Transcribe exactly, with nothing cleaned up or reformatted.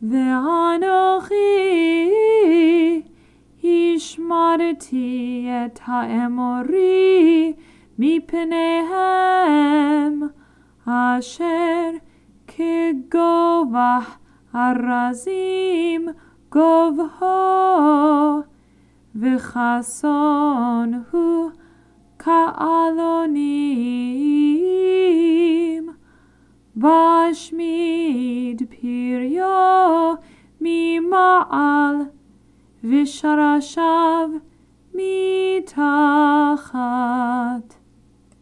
ואנוכי השמרתי את האמורי מפניהם, אשר כגובה ארזים גובהו, וחסון הוא כעלונים. בשמיד פריו ממעל, ושרשיו מתחת.